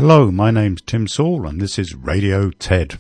Hello, my name's Tim Saul and this is Radio Ted.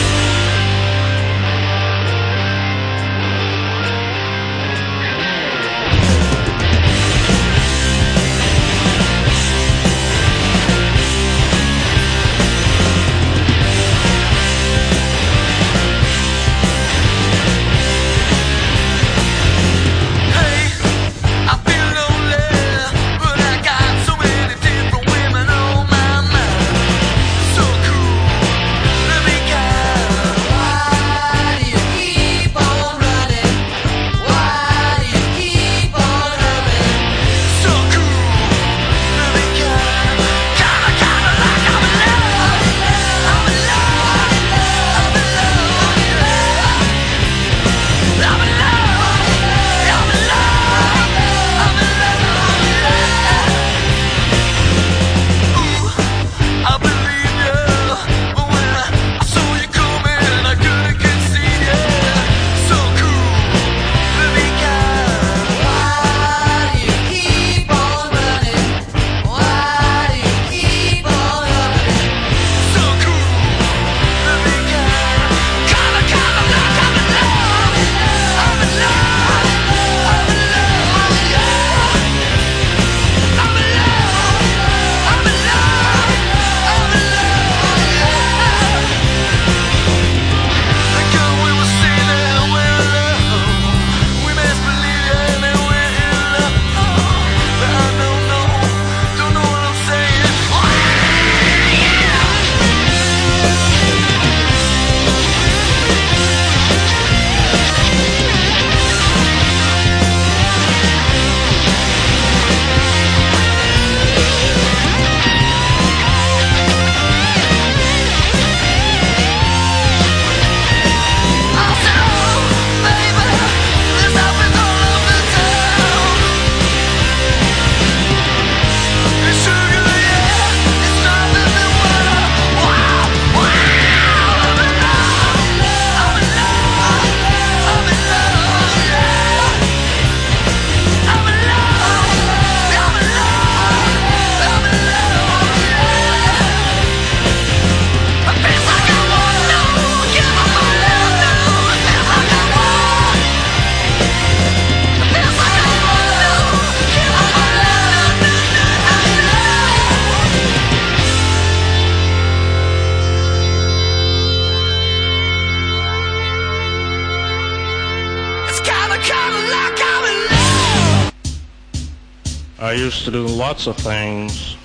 I used to do lots of things.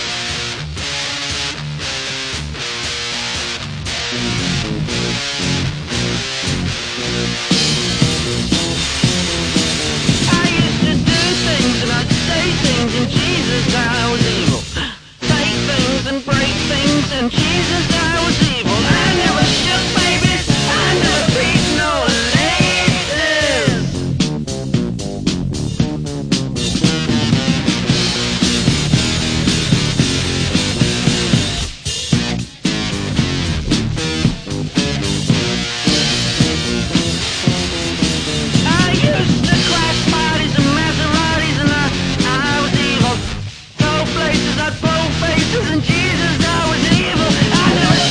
I used to do things and I'd say things and Jesus I was evil. Take things and break things and Jesus I was evil. I never shook babies, I never beat no ladies. I used to crash parties and Maseratis and I was evil. Go places, I'd pull faces and Jesus I was evil. I never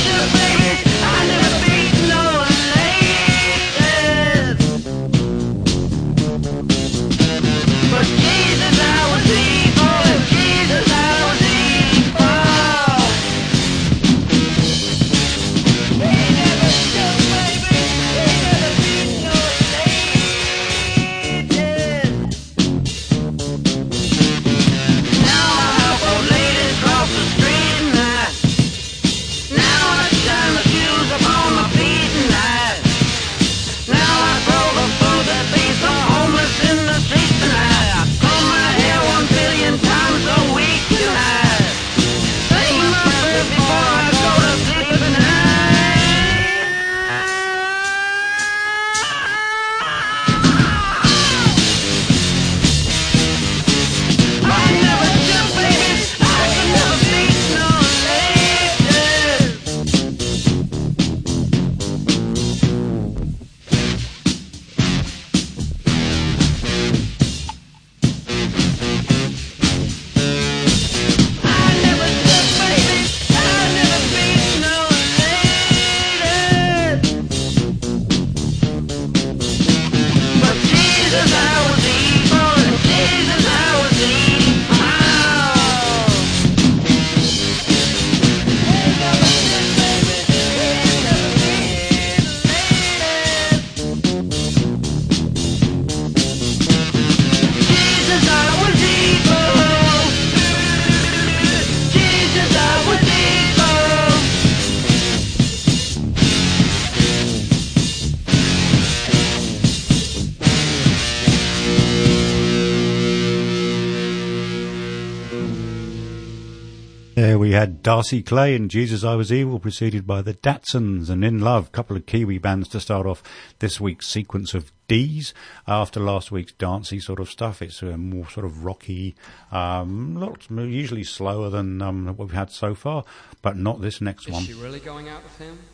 had Darcy Clay and Jesus I Was Evil, preceded by the Datsuns and In Love, couple of Kiwi bands to start off this week's sequence of D's. After last week's dancey sort of stuff, it's more sort of rocky, usually slower than what we've had so far, but not this next one. Is she really going out with him?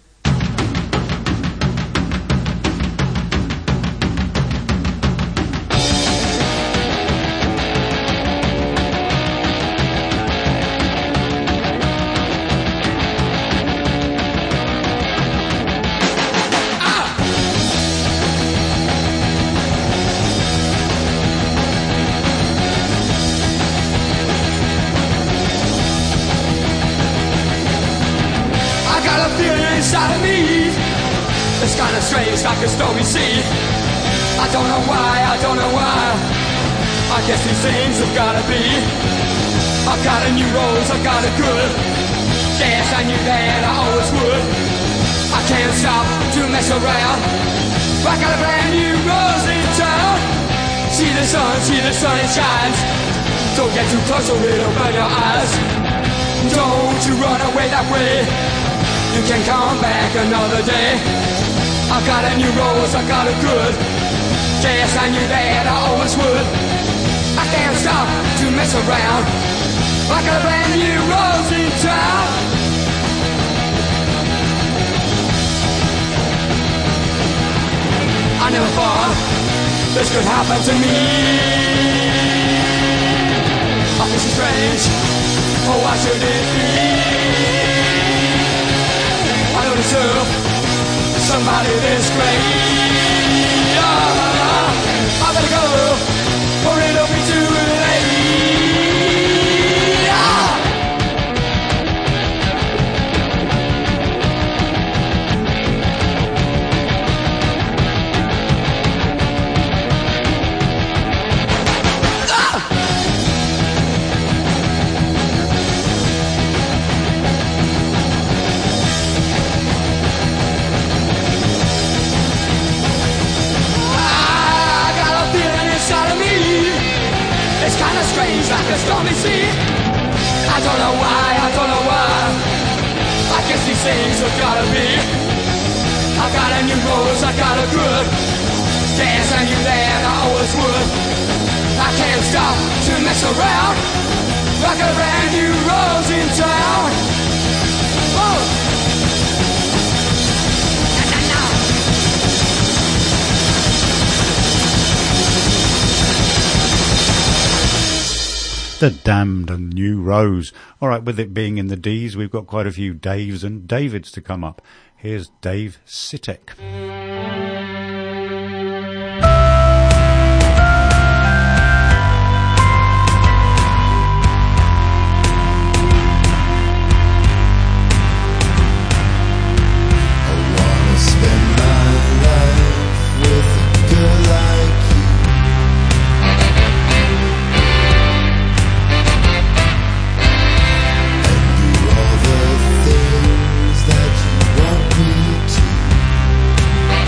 Inside of me, it's kind of strange, like a stormy sea. I don't know why, I guess these things have gotta be. I've got a new rose, I've got a good. Yes, I knew that I always would. I can't stop to mess around. I got a brand new rose in town. See the sun, it shines. Don't get too close or it'll burn your eyes. Don't you run away that way. You can come back another day. I got a new rose, I got a good. Yes, I knew that I always would. I can't stop to mess around. I got a brand new rose in town. I never thought this could happen to me. I feel so strange. Oh, why should it be? I don't deserve somebody this great. I better go, or it'll be too late. It's kinda strange, like a stormy sea. I don't know why. I guess these things have gotta be. I got a new rose, I got a good. Yes, I knew that I always would. I can't stop to mess around. I got a brand new rose in town. Oh. The Damned and New Rose. All right, with it being in the D's, we've got quite a few Daves and Davids to come up. Here's Dave Sitek. That you want me to.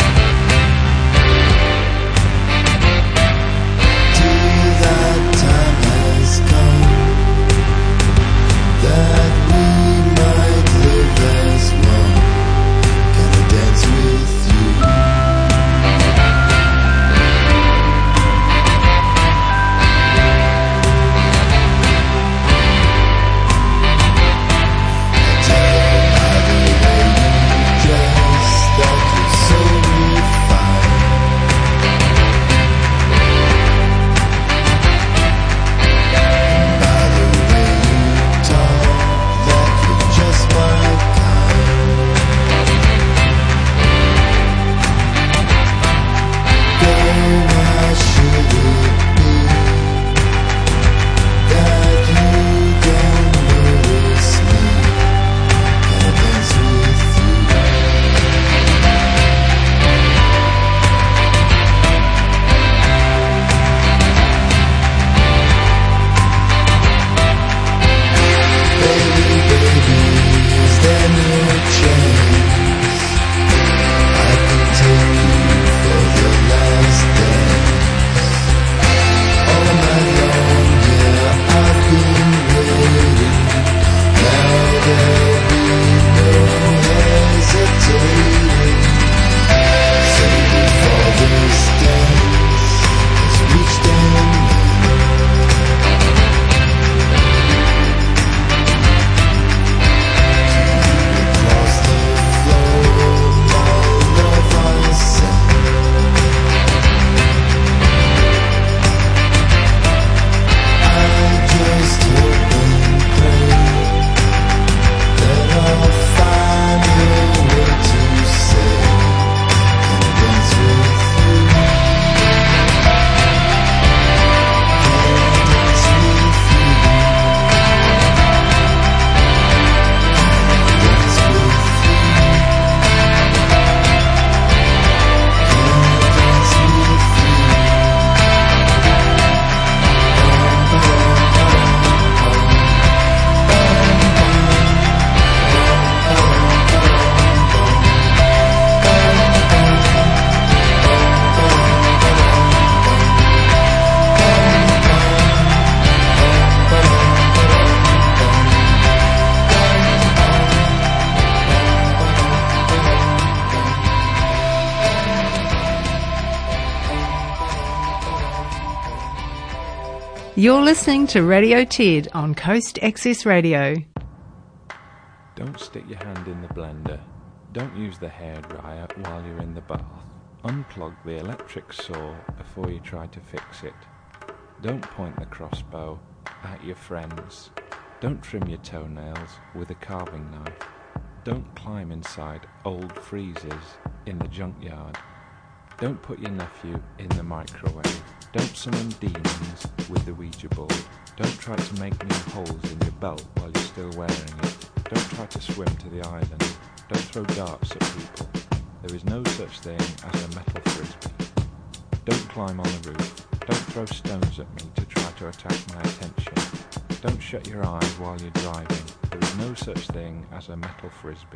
You're listening to Radio Tid on Coast Access Radio. Don't stick your hand in the blender. Don't use the hairdryer while you're in the bath. Unplug the electric saw before you try to fix it. Don't point the crossbow at your friends. Don't trim your toenails with a carving knife. Don't climb inside old freezers in the junkyard. Don't put your nephew in the microwave. Don't summon demons with the Ouija board. Don't try to make new holes in your belt while you're still wearing it. Don't try to swim to the island. Don't throw darts at people. There is no such thing as a metal frisbee. Don't climb on the roof. Don't throw stones at me to try to attract my attention. Don't shut your eyes while you're driving. There is no such thing as a metal frisbee.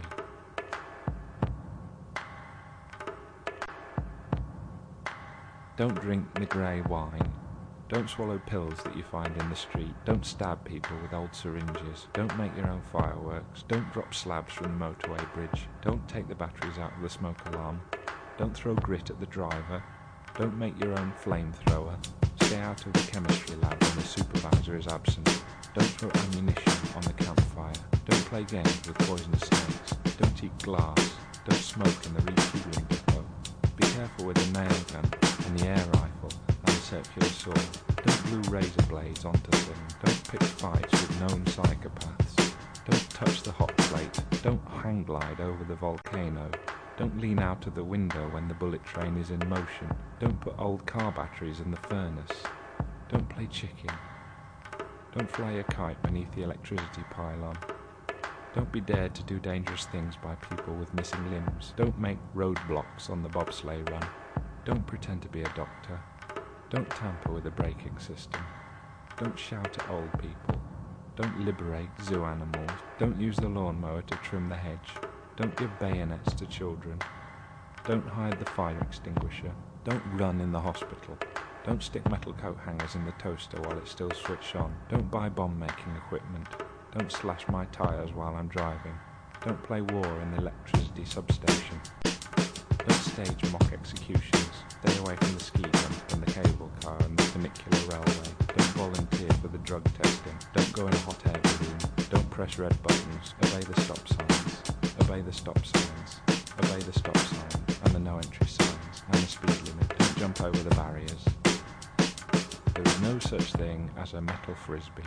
Don't drink the grey wine. Don't swallow pills that you find in the street. Don't stab people with old syringes. Don't make your own fireworks. Don't drop slabs from the motorway bridge. Don't take the batteries out of the smoke alarm. Don't throw grit at the driver. Don't make your own flamethrower. Stay out of the chemistry lab when the supervisor is absent. Don't throw ammunition on the campfire. Don't play games with poisonous snakes. Don't eat glass. Don't smoke in the refueling depot. Be careful with the nail gun and the air rifle and the circular saw. Don't glue razor blades onto things. Don't pick fights with known psychopaths. Don't touch the hot plate. Don't hang glide over the volcano. Don't lean out of the window when the bullet train is in motion. Don't put old car batteries in the furnace. Don't play chicken. Don't fly a kite beneath the electricity pylon. Don't be dared to do dangerous things by people with missing limbs. Don't make roadblocks on the bobsleigh run. Don't pretend to be a doctor. Don't tamper with the braking system. Don't shout at old people. Don't liberate zoo animals. Don't use the lawnmower to trim the hedge. Don't give bayonets to children. Don't hide the fire extinguisher. Don't run in the hospital. Don't stick metal coat hangers in the toaster while it's still switched on. Don't buy bomb-making equipment. Don't slash my tyres while I'm driving. Don't play war in the electricity substation. Don't stage mock executions. Stay away from the ski jump and the cable car and the funicular railway. Don't volunteer for the drug testing. Don't go in a hot air balloon. Don't press red buttons. Obey the stop signs. Obey the stop signs. Obey the stop signs and the no entry signs and the speed limit. Don't jump over the barriers. There is no such thing as a metal frisbee.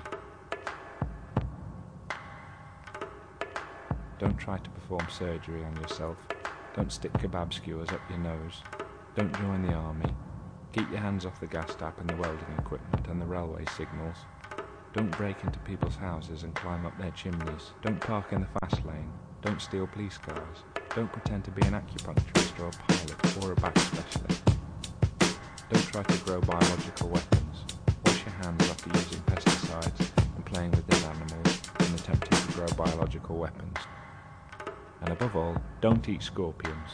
Don't try to perform surgery on yourself. Don't stick kebab skewers up your nose. Don't join the army. Keep your hands off the gas tap and the welding equipment and the railway signals. Don't break into people's houses and climb up their chimneys. Don't park in the fast lane. Don't steal police cars. Don't pretend to be an acupuncturist or a pilot or a back specialist. Don't try to grow biological weapons. Wash your hands after using pesticides and playing with dead animals and attempting to grow biological weapons. And above all, don't eat scorpions.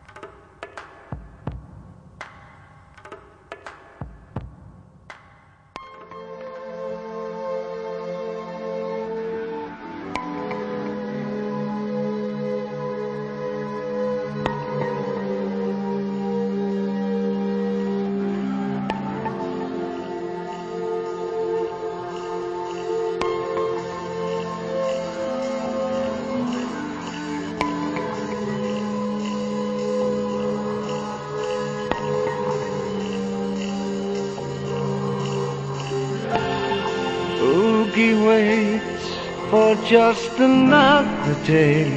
Oogie waits for just another day,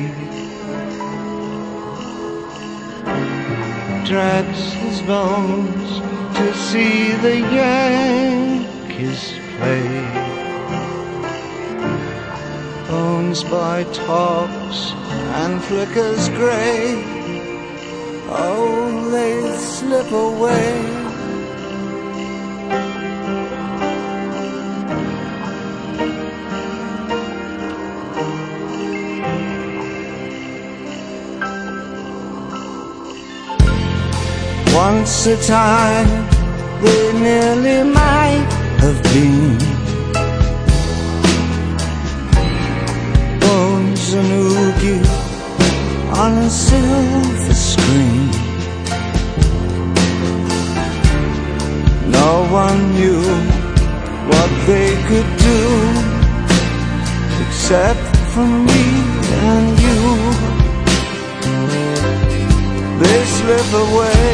drags his bones to see the Yankees play. Bones by tops and flickers grey, oh, they slip away. Once a time they nearly might have been Bones and Oogie on a silver screen. No one knew what they could do, except for me and you. They slip away.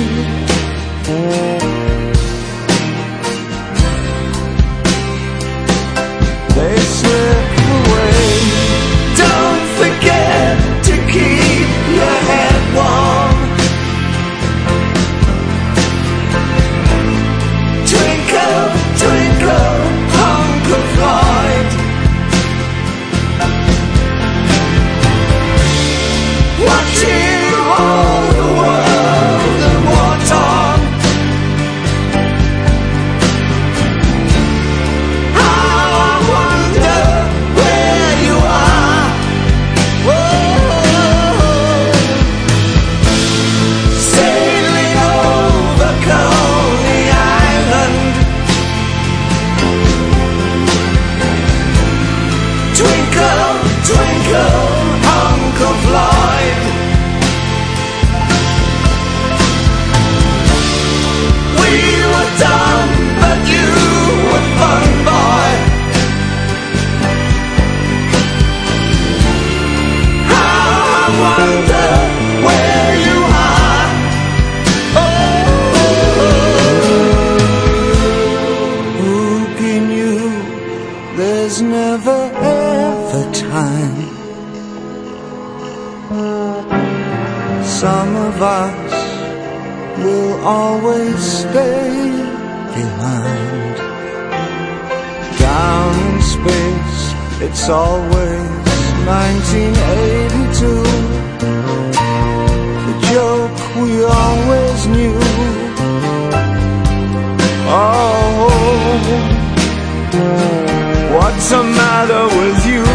They slip away. Don't forget to keep your head warm. Twinkle, twinkle, hunk of light. Watching all the world in wartime. How I wonder where you are. Whoa. Sailing over Coney Island. Twinkle, twinkle, hunk of light. We were dumb, but you were fun, boy. How I wonder where you are. Oh, who knew there's never ever time. Some of us will always stay behind. Down in space, it's always 1982. The joke we always knew. Oh, what's the matter with you?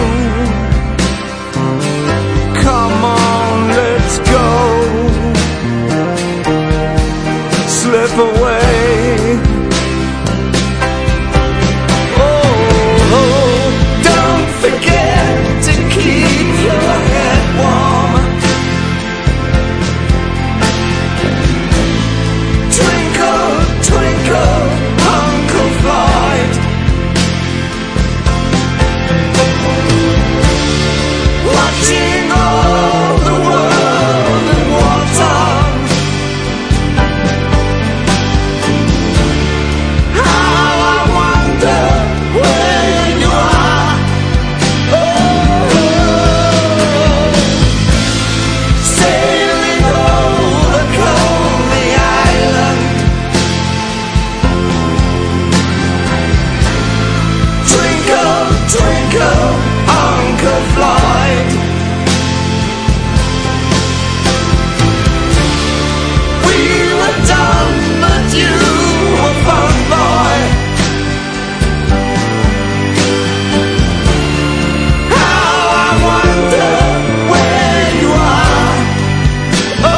Come on, let's go. Slip away. Oh, don't forget to keep your head warm. Twinkle, twinkle, hunk of light. Watching all the world in wartime. How I wonder where you are. Oh, sailing over Coney Island. Twinkle, twinkle, hunk of light. We were dumb, but you were fun, boy. How I wonder where you are. Oh.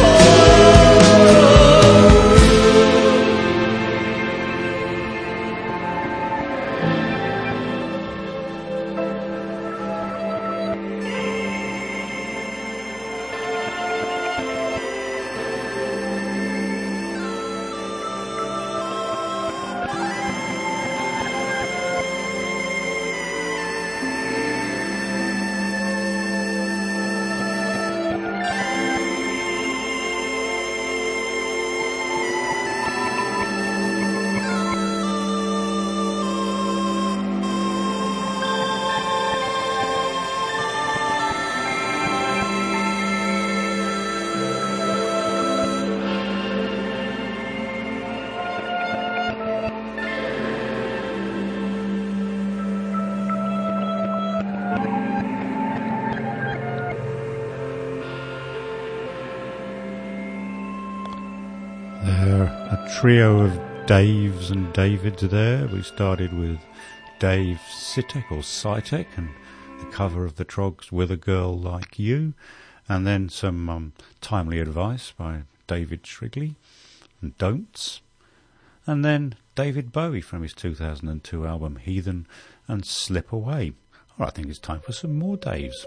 There, a trio of Daves and Davids there. We started with Dave Sitek or Sitek and the cover of the Trogs, With a Girl Like You, and then some timely advice by David Shrigley and Don'ts, and then David Bowie from his 2002 album Heathen and Slip Away. All right, I think it's time for some more Daves.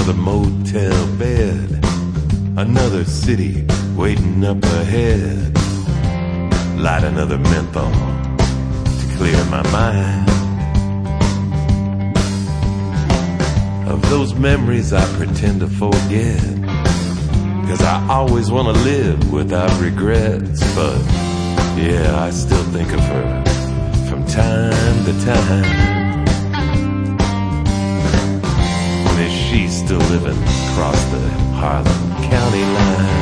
another motel bed, another city waiting up ahead. Light another menthol to clear my mind of those memories I pretend to forget, 'cause I always want to live without regrets. But yeah, I still think of her from time to time. And is she still living across the Harlan County line?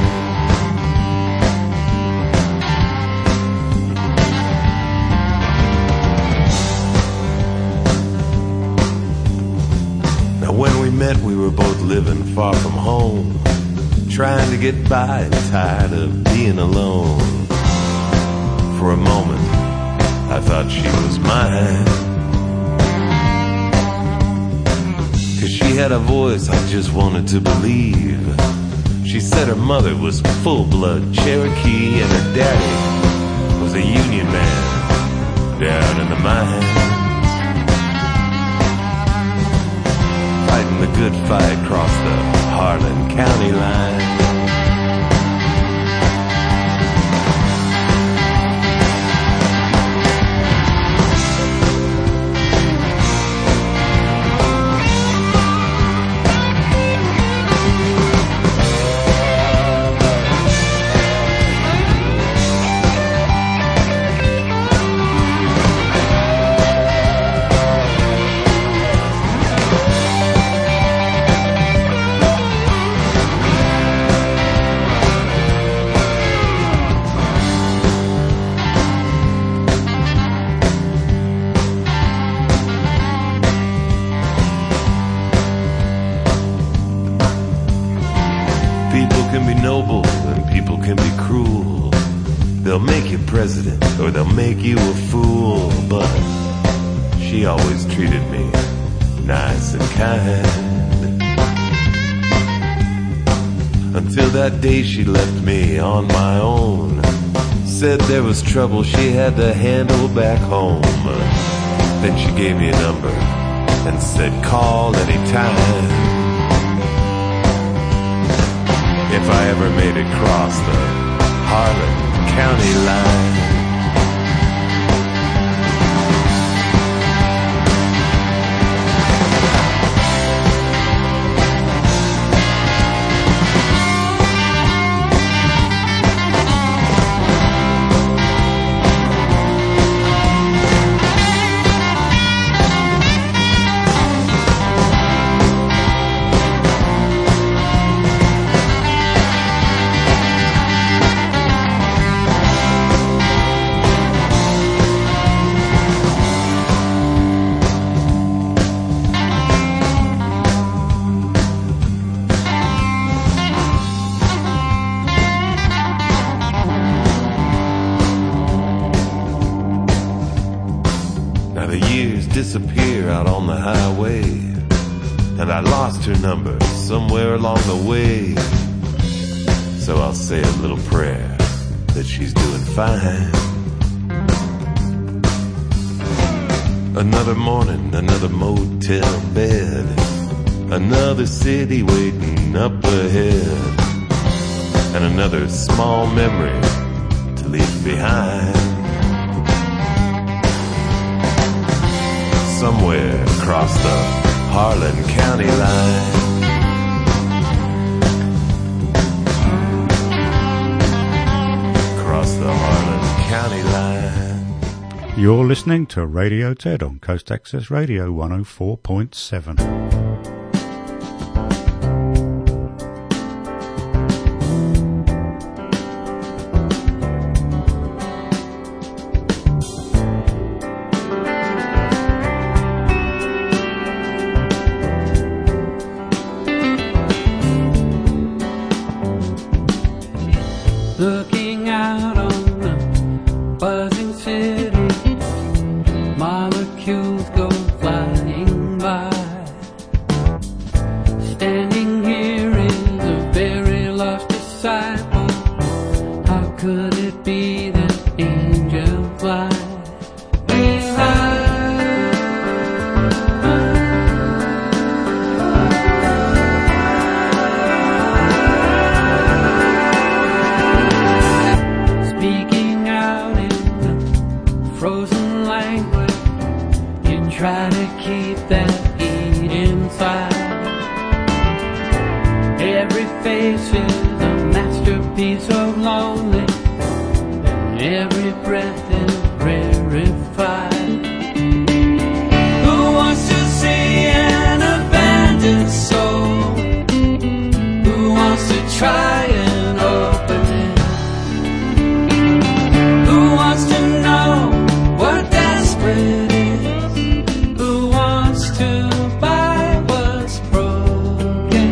When we met, we were both living far from home, trying to get by and tired of being alone. For a moment, I thought she was mine, 'cause she had a voice I just wanted to believe. She said her mother was full-blood Cherokee and her daddy was a Union man down in the mine, fighting the good fight across the Harlan County line. President, or they'll make you a fool. But she always treated me nice and kind, until that day she left me on my own. Said there was trouble she had to handle back home. Then she gave me a number and said call anytime. If I ever made it across the Harlan County line. Disappear out on the highway, and I lost her number somewhere along the way. So I'll say a little prayer that she's doing fine. Another morning, another motel bed, another city waiting up ahead, and another small memory to leave behind. Somewhere across the Harlan County line. Across the Harlan County line. You're listening to Radio Ted on Coast Access Radio 104.7. Looking out on the buzzing city, molecules go flying by. Standing here is a very lost disciple. How could it be that angels fly? try to keep that heat inside. Every face is a masterpiece of lonely, and every breath is rarefied. Who wants to see an abandoned soul? Who wants to try and open it? Who wants to know what desperate is? Who wants to buy what's broken?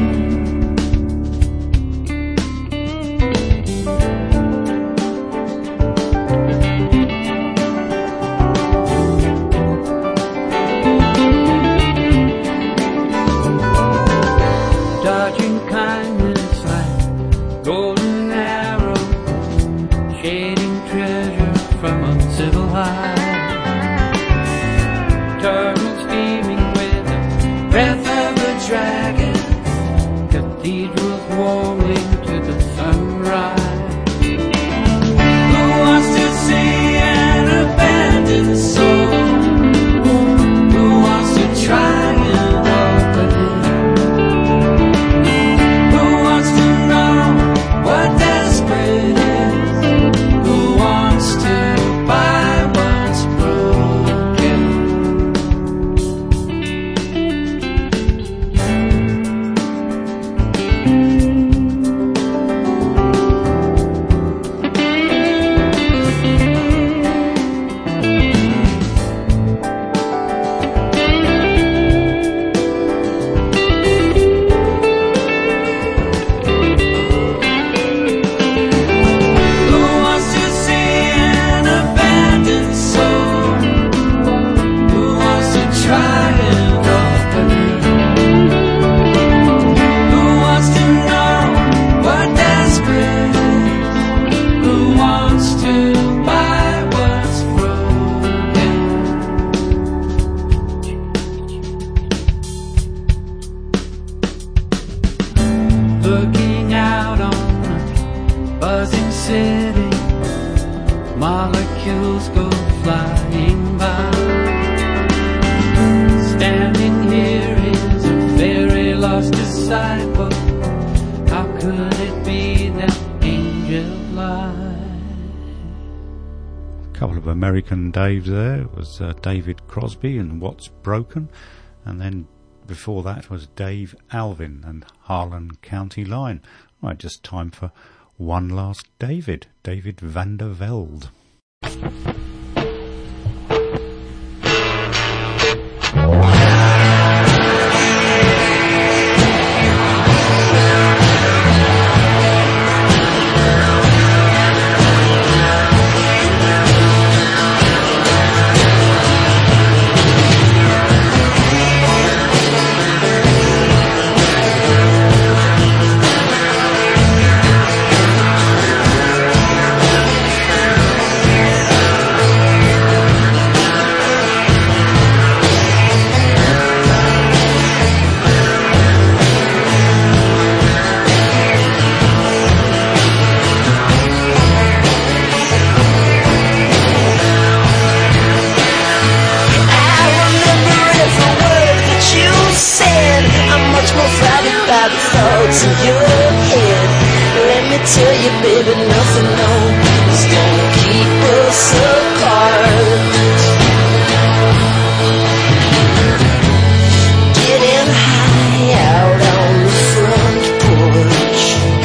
Dodging kindness like golden arrow, shading treasure from uncivilized. Turtles beaming with the breath of a dragon, cathedrals warming to the sunrise. Who wants to see an abandoned soul? Who wants to try and open it? Who wants to know what desperate is? Who wants to buy what's broken? Who wants to see an abandoned soul? Who wants to try and open it? Who wants to know what desperate is? Who wants to buy what's broken? Looking out on a buzzing city, molecules go flying by. Standing here is a very lost disciple. How could it be that angel lied? A couple of American Daves there. It was David Crosby and What's Broken, and then before that was Dave Alvin and Harlan County Line. Right, just time for one last David van der Velde. thoughts in your head. Let me tell you, baby, nothing, no, is gonna keep us apart. Getting high out on the front porch,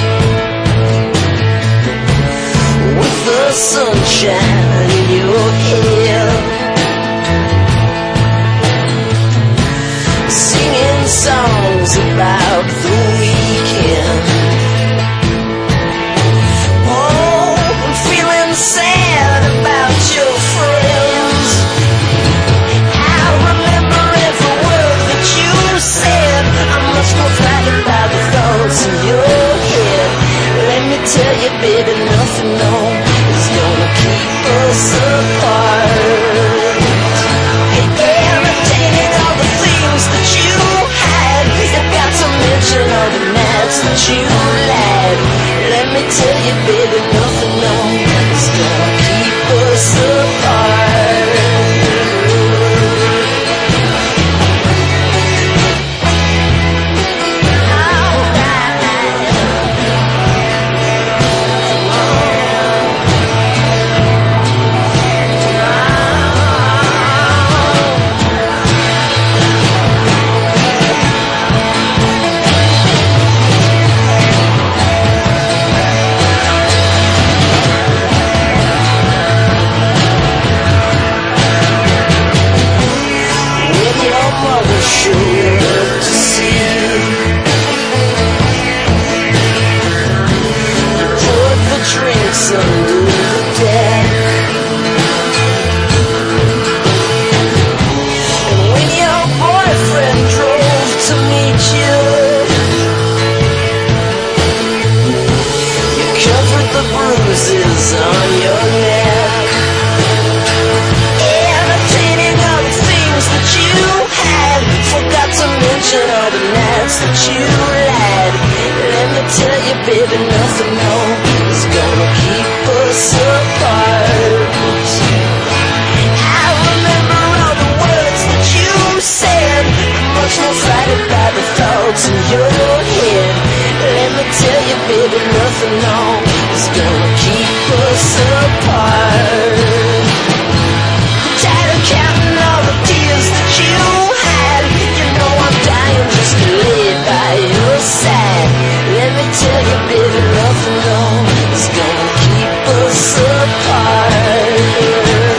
with the sunshine in your hair, singing songs about the weekend. Oh, I'm feeling sad about your friends. I remember every word that you said. I'm much more frightened by the thoughts in your head. Let me tell you, baby, nothing, no, is gonna keep us apart. Irritating all the things that you had. You've got to mention all the nights that you lied. Let me tell you, baby, nothing, no, is gonna baby, nothing, no, is gonna keep us apart. I remember all the words that you said, much more frightened by the thoughts in your head. Let me tell you, baby, nothing, no, is gonna keep us apart. I'm tired of counting all the tears that you had. You know I'm dying just to lay by your side. Let me tell you, baby, nothing, no, is gonna keep us apart.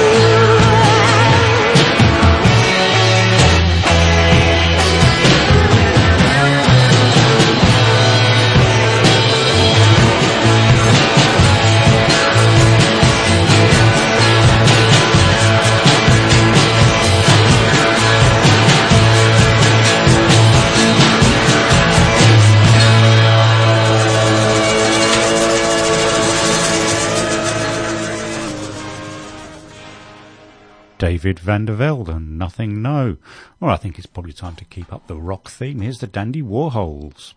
David Van der Velde and Nothing No. Well, I think it's probably time to keep up the rock theme. Here's the Dandy Warhols.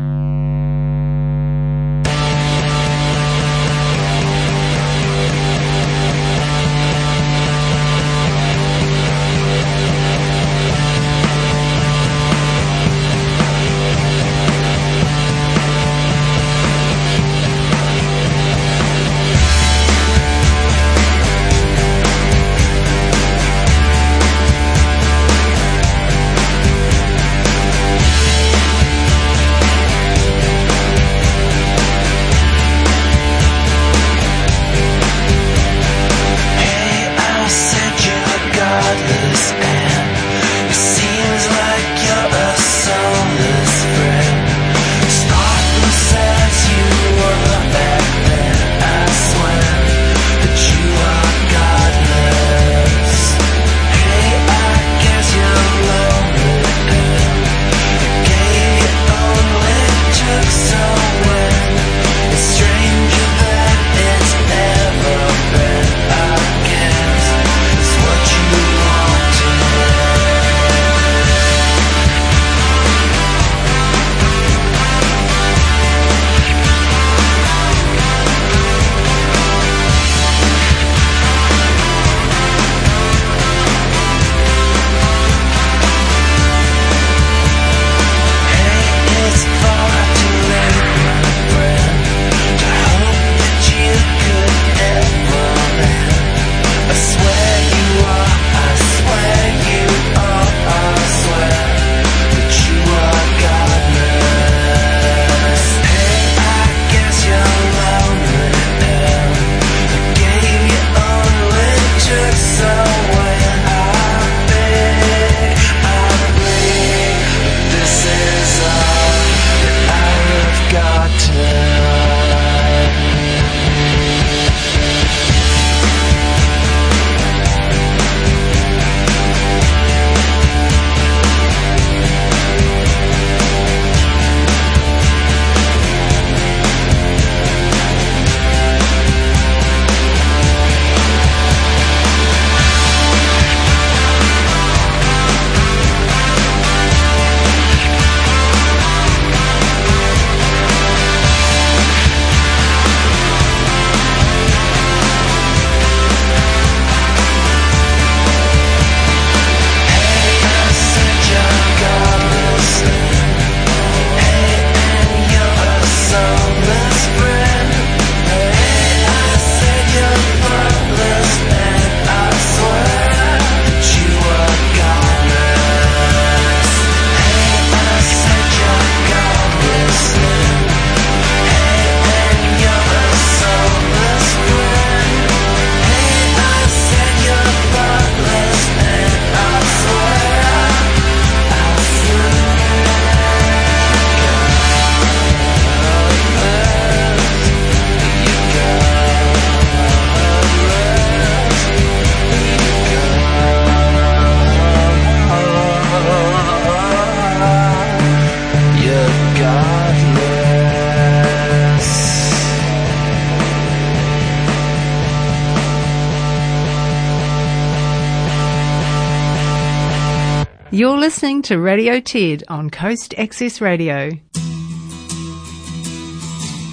You're listening to Radio Tid on Coast Access Radio.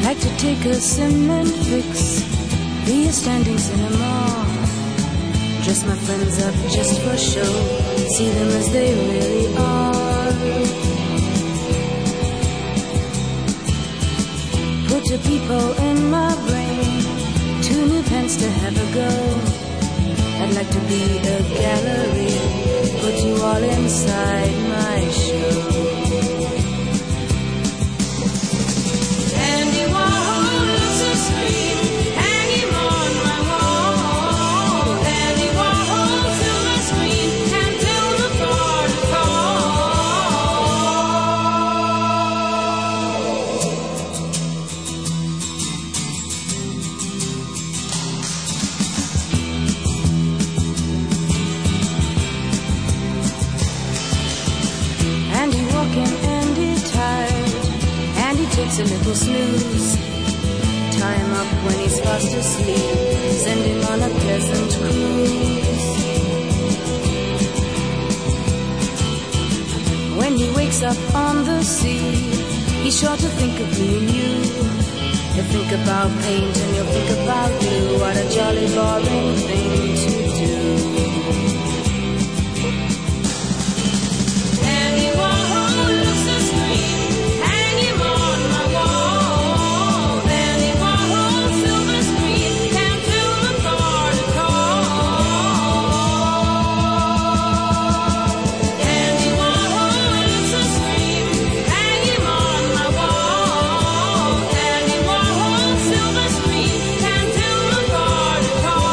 like to take a cement fix, be a standing cinema, dress my friends up just for show, see them as they really are. Put your people in my brain, 2 new pence to have a go. I'd like to be a gallery, put you all inside my show. Andy Warhol looks a scream, hang him on my wall. Andy Warhol silver screen, can't tell the part Andy walking, Andy tired, Andy takes a little snooze. Tie him up when he's fast asleep, send him on a pleasant cruise. When he wakes up on the sea, he's sure to think of me and you. He'll think about paint and you'll think about glue. What a jolly boring thing to do. Andy Warhol looks a scream, hang him on my wall. Andy Warhol silver screen, can't tell the part at all. Andy Warhol looks a scream, hang him on my wall. Andy Warhol silver screen, can't tell the part at all.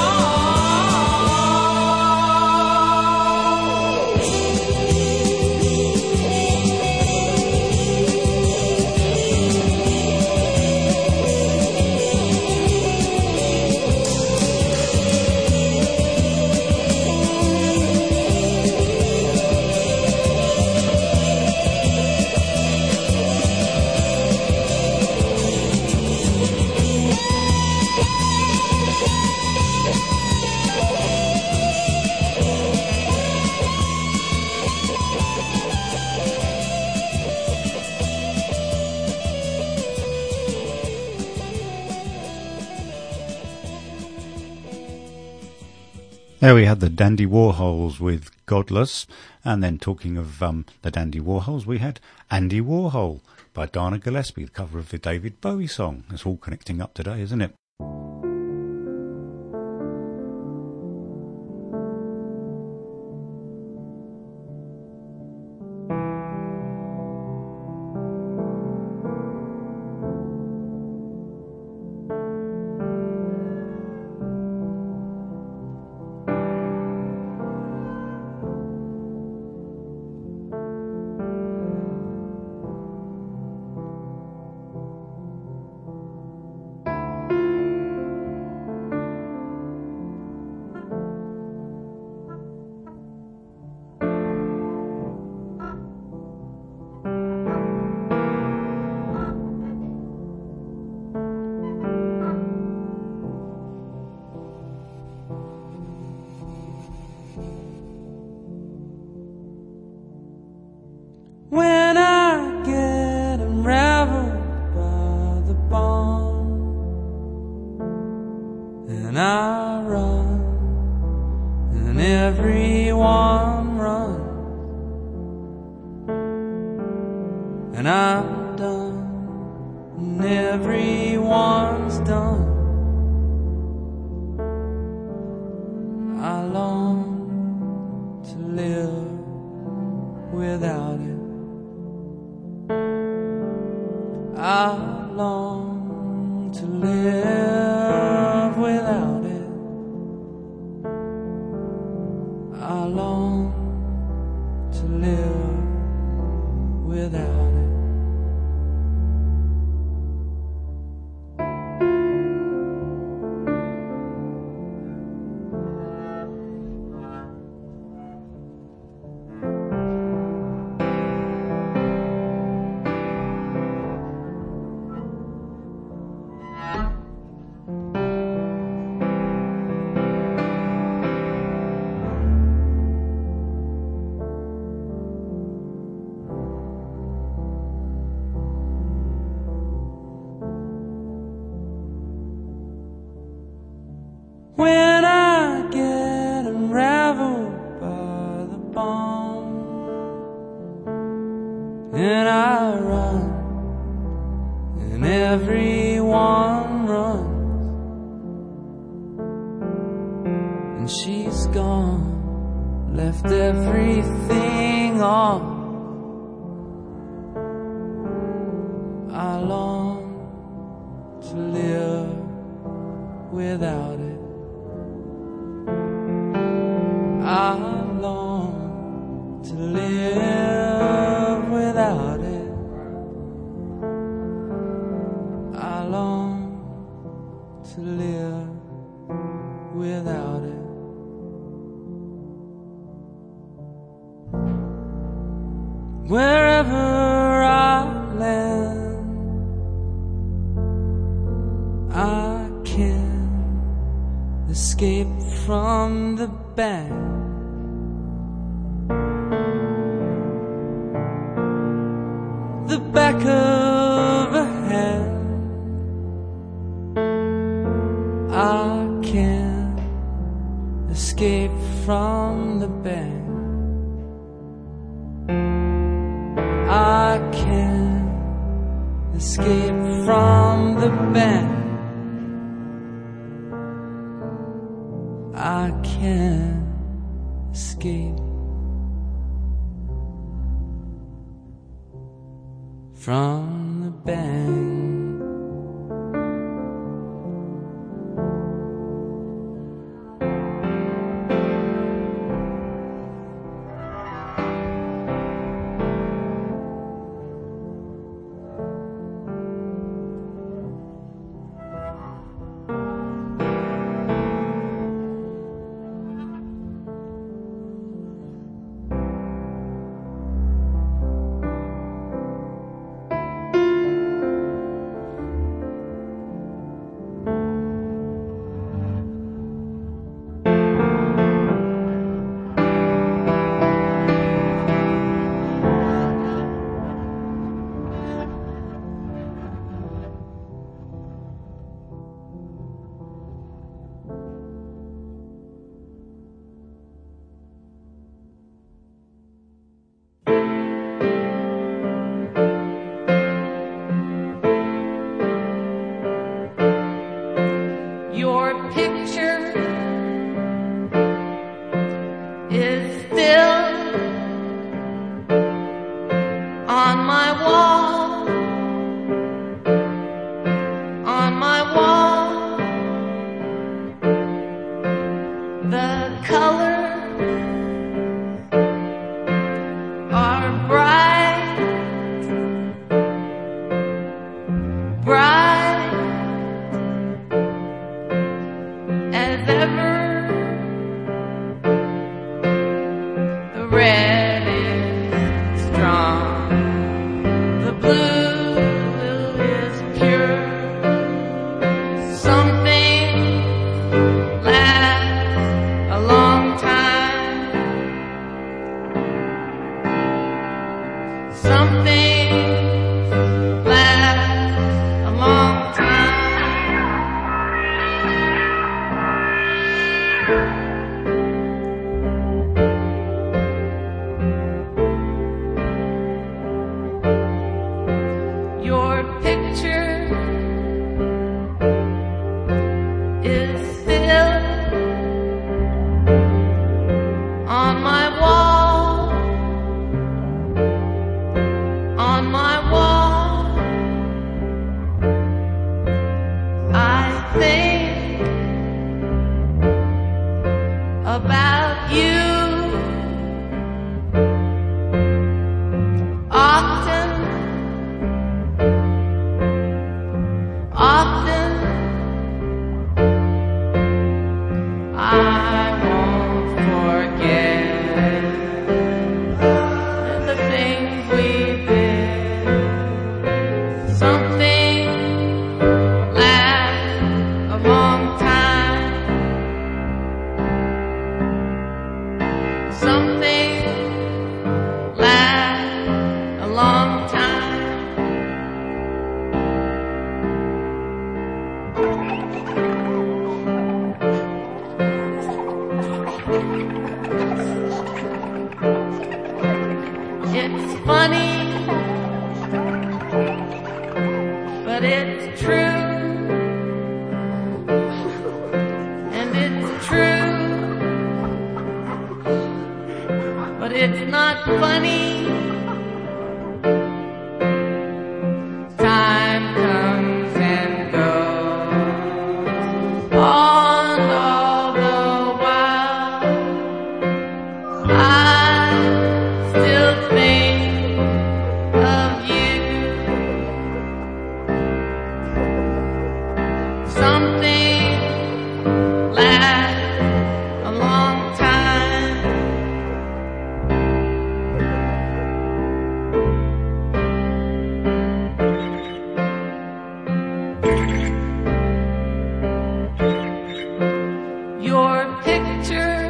There we had the Dandy Warhols with Godless, and then talking of the Dandy Warhols, we had Andy Warhol by Dana Gillespie, the cover of the David Bowie song. It's all connecting up today, isn't it? When I get unraveled by the bomb, and I run, and everyone runs, and I'm done, and everyone's done. I long to live without it. I long to live without it. I long to live without it. when I get unraveled by the bomb, and I run, and everyone runs, and she's gone, left everything on. I long to live without it. I long to live without it. I long to live without it. Wherever I land, I can't escape from the bang. The back of a hand, I can't escape from the bang. I can't escape from the bang. I can't escape from the bang. Your picture is still on my wall, on my wall. The colors are bright, bright as ever. The red is strong, the blue is pure. Something lasts a long time. Something lasts a long it's true. And it's true. But it's not funny. Time comes and goes on all the while. I still think of you. Something lasts a long time. Your picture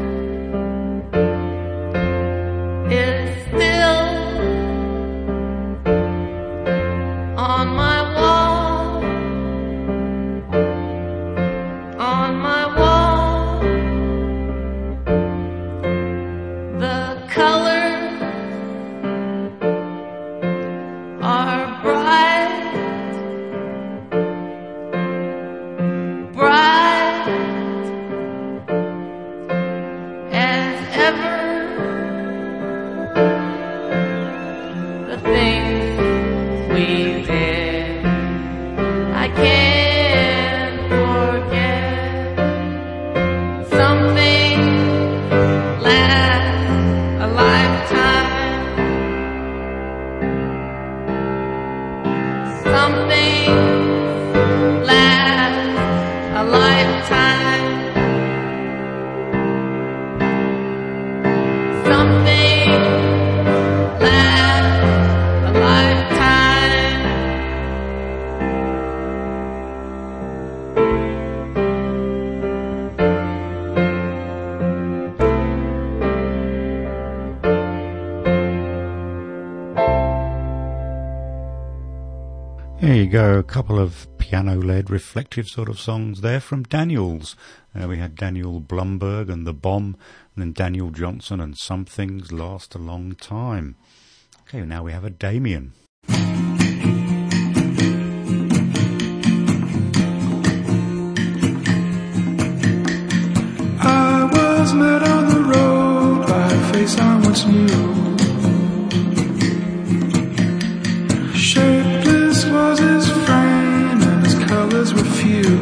is still on my wall, on my wall. The colors are bright, bright as ever. The things we did, I can't forget. Some things last a lifetime. Some things last a lifetime. Some things last a lifetime. There you go, a couple of piano-led, reflective sort of songs there from Daniels. We had Daniel Blumberg and The Bomb, and then Daniel Johnson and Some Things Last a Long Time. Okay, now we have a Damien. I was met on the road by a face I once knew. Shapeless was his frame and his colors were few.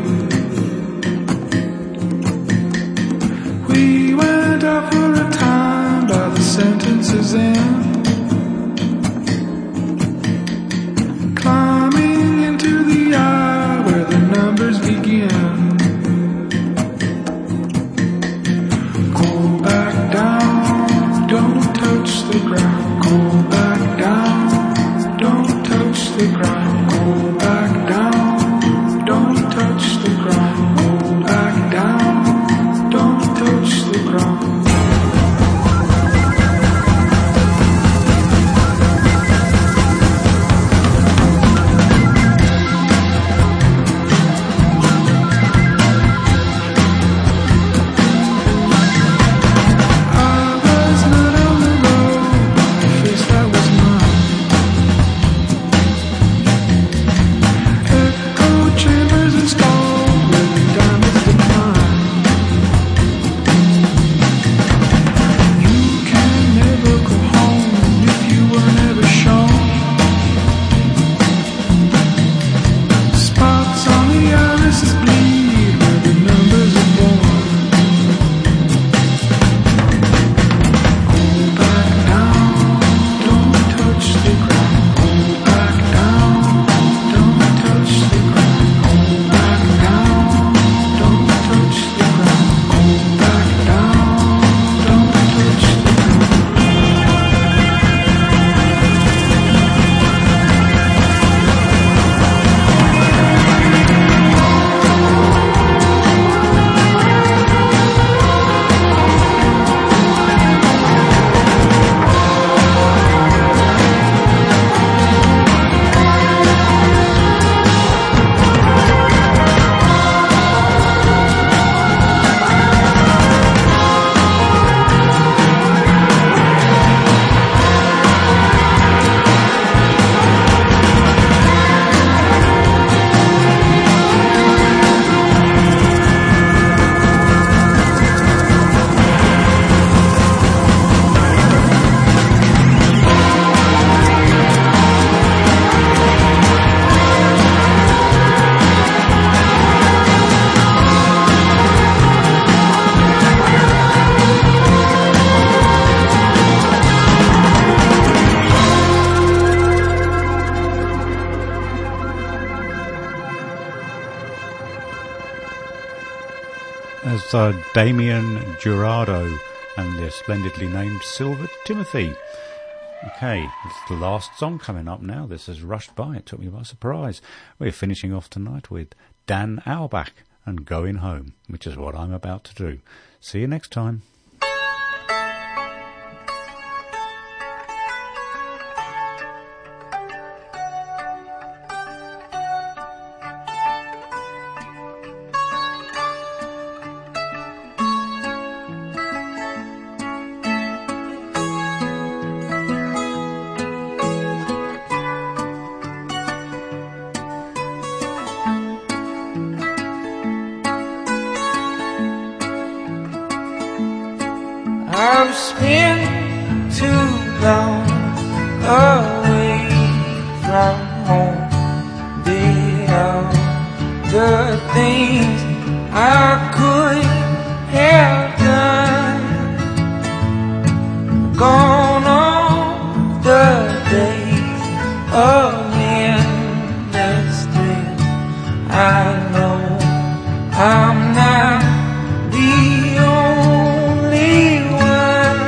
We went out for a time by the sentence's end, climbing into the eye where the numbers begin. Go back down, don't touch the as Damien Jurado and their splendidly named Silver Timothy. Okay, it's the last song coming up now. This has rushed by. It took me by surprise. We're finishing off tonight with Dan Auerbach and Going Home, which is what I'm about to do. See you next time. I've spent too long away from home. Did all the things I could have done. Gone on the days of industry. I know I'm not the only one.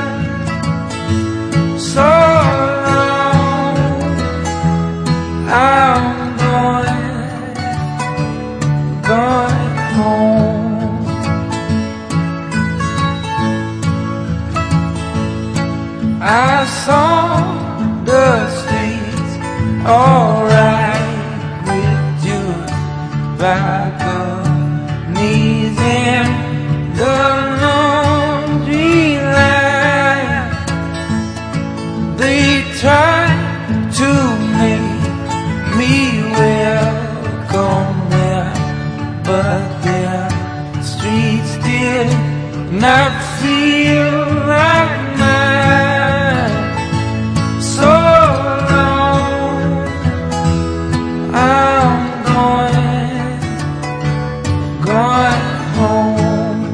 So long, I'm going home. I saw the streets alright with you balconies and the laundry line. They tried to make me welcome there, but their streets did not feel like mine. So long, I'm going home.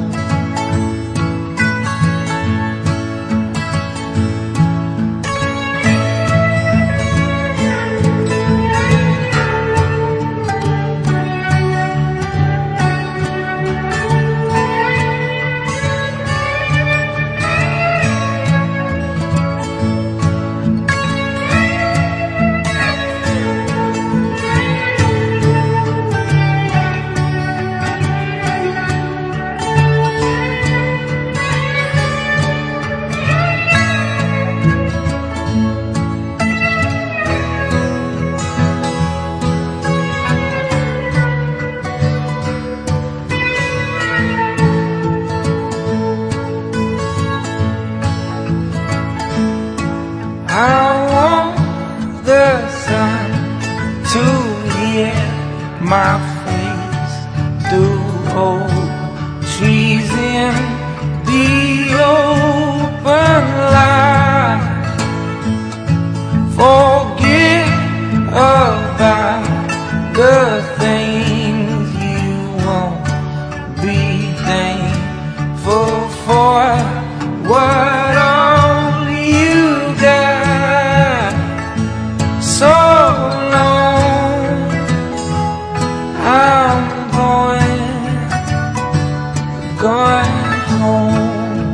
I want the sun to hit my face through old trees in the open light. Forget about the things you won't be thankful for. What all you got. So long, I'm going home.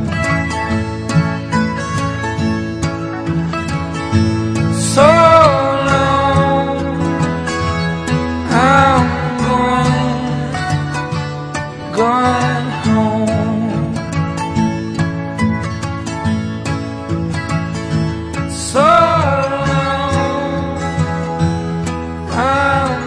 So long, I'm going home. So long, I'm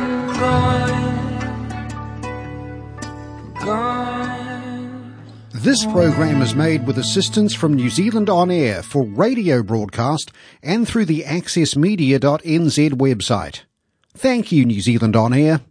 going. This program is made with assistance from New Zealand On Air for radio broadcast and through the accessmedia.nz website. Thank you, New Zealand On Air.